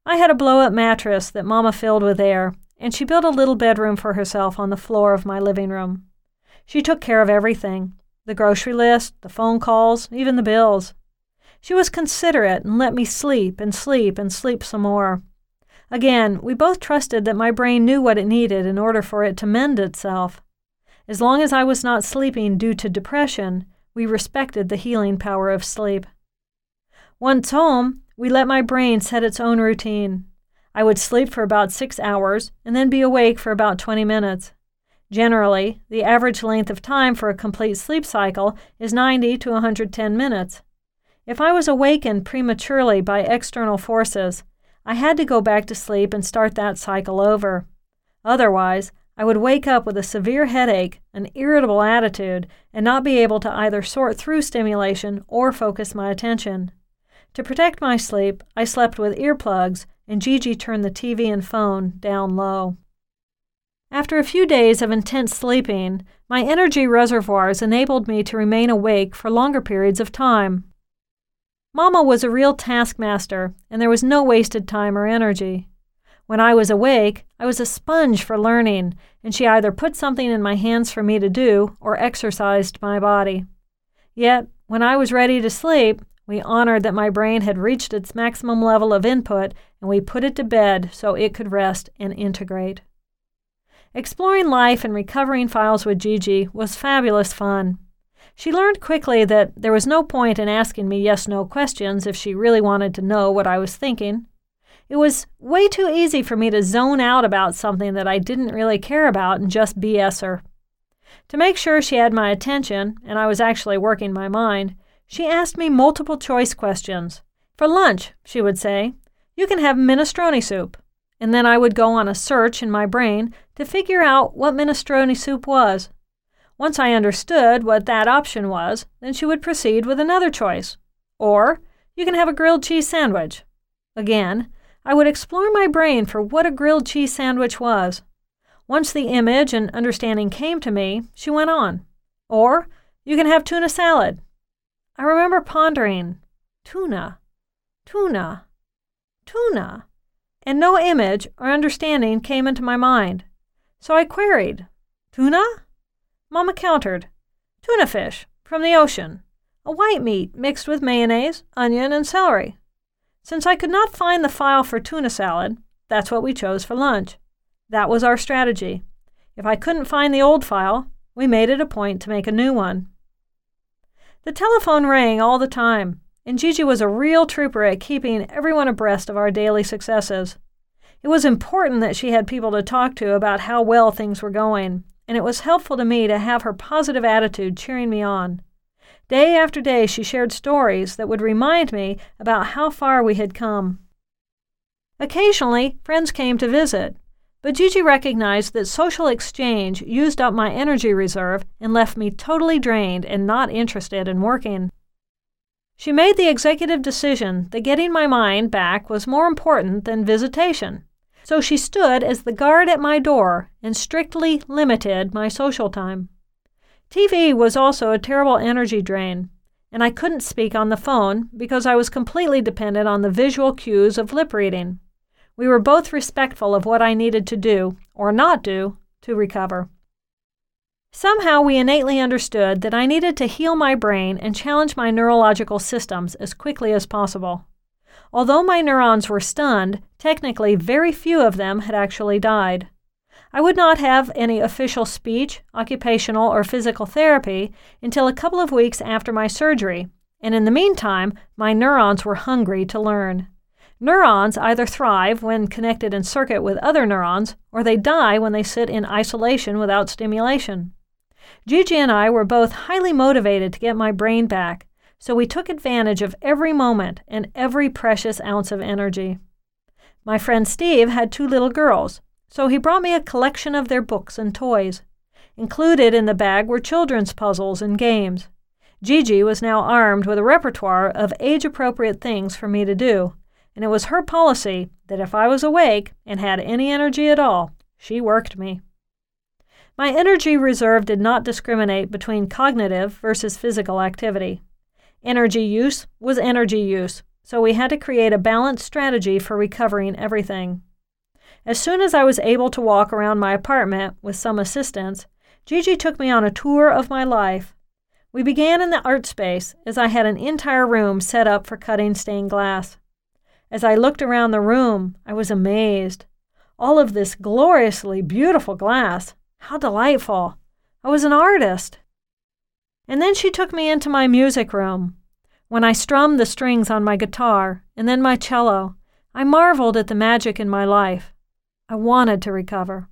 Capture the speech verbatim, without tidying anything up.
I had a blow-up mattress that Mama filled with air, and she built a little bedroom for herself on the floor of my living room. She took care of everything, the grocery list, the phone calls, even the bills. She was considerate and let me sleep and sleep and sleep some more. Again, we both trusted that my brain knew what it needed in order for it to mend itself. As long as I was not sleeping due to depression, we respected the healing power of sleep. Once home, we let my brain set its own routine. I would sleep for about six hours and then be awake for about twenty minutes. Generally, the average length of time for a complete sleep cycle is ninety to one hundred ten minutes. If I was awakened prematurely by external forces, I had to go back to sleep and start that cycle over. Otherwise, I would wake up with a severe headache, an irritable attitude, and not be able to either sort through stimulation or focus my attention. To protect my sleep, I slept with earplugs, and Gigi turned the T V and phone down low. After a few days of intense sleeping, my energy reservoirs enabled me to remain awake for longer periods of time. Mama was a real taskmaster, and there was no wasted time or energy. When I was awake, I was a sponge for learning, and she either put something in my hands for me to do or exercised my body. Yet, when I was ready to sleep, we honored that my brain had reached its maximum level of input, and we put it to bed so it could rest and integrate. Exploring life and recovering files with Gigi was fabulous fun. She learned quickly that there was no point in asking me yes-no questions if she really wanted to know what I was thinking. It was way too easy for me to zone out about something that I didn't really care about and just B S her. To make sure she had my attention, and I was actually working my mind, she asked me multiple choice questions. For lunch, she would say, "You can have minestrone soup." And then I would go on a search in my brain to figure out what minestrone soup was. Once I understood what that option was, then she would proceed with another choice. Or, "You can have a grilled cheese sandwich." Again, I would explore my brain for what a grilled cheese sandwich was. Once the image and understanding came to me, she went on. Or, "You can have tuna salad." I remember pondering, tuna, tuna, tuna, and no image or understanding came into my mind. So I queried, "Tuna?" Mama countered, "Tuna fish, from the ocean, a white meat mixed with mayonnaise, onion, and celery." Since I could not find the file for tuna salad, that's what we chose for lunch. That was our strategy. If I couldn't find the old file, we made it a point to make a new one. The telephone rang all the time, and Gigi was a real trooper at keeping everyone abreast of our daily successes. It was important that she had people to talk to about how well things were going, and it was helpful to me to have her positive attitude cheering me on. Day after day she shared stories that would remind me about how far we had come. Occasionally, friends came to visit, but Gigi recognized that social exchange used up my energy reserve and left me totally drained and not interested in working. She made the executive decision that getting my mind back was more important than visitation, so she stood as the guard at my door and strictly limited my social time. T V was also a terrible energy drain, and I couldn't speak on the phone because I was completely dependent on the visual cues of lip reading. We were both respectful of what I needed to do, or not do, to recover. Somehow we innately understood that I needed to heal my brain and challenge my neurological systems as quickly as possible. Although my neurons were stunned, technically very few of them had actually died. I would not have any official speech, occupational, or physical therapy until a couple of weeks after my surgery, and in the meantime, my neurons were hungry to learn. Neurons either thrive when connected in circuit with other neurons, or they die when they sit in isolation without stimulation. Gigi and I were both highly motivated to get my brain back, so we took advantage of every moment and every precious ounce of energy. My friend Steve had two little girls, so he brought me a collection of their books and toys. Included in the bag were children's puzzles and games. Gigi was now armed with a repertoire of age-appropriate things for me to do, and it was her policy that if I was awake and had any energy at all, she worked me. My energy reserve did not discriminate between cognitive versus physical activity. Energy use was energy use, so we had to create a balanced strategy for recovering everything. As soon as I was able to walk around my apartment with some assistance, Gigi took me on a tour of my life. We began in the art space, as I had an entire room set up for cutting stained glass. As I looked around the room, I was amazed. All of this gloriously beautiful glass. How delightful! I was an artist. And then she took me into my music room. When I strummed the strings on my guitar, and then my cello, I marveled at the magic in my life. I wanted to recover.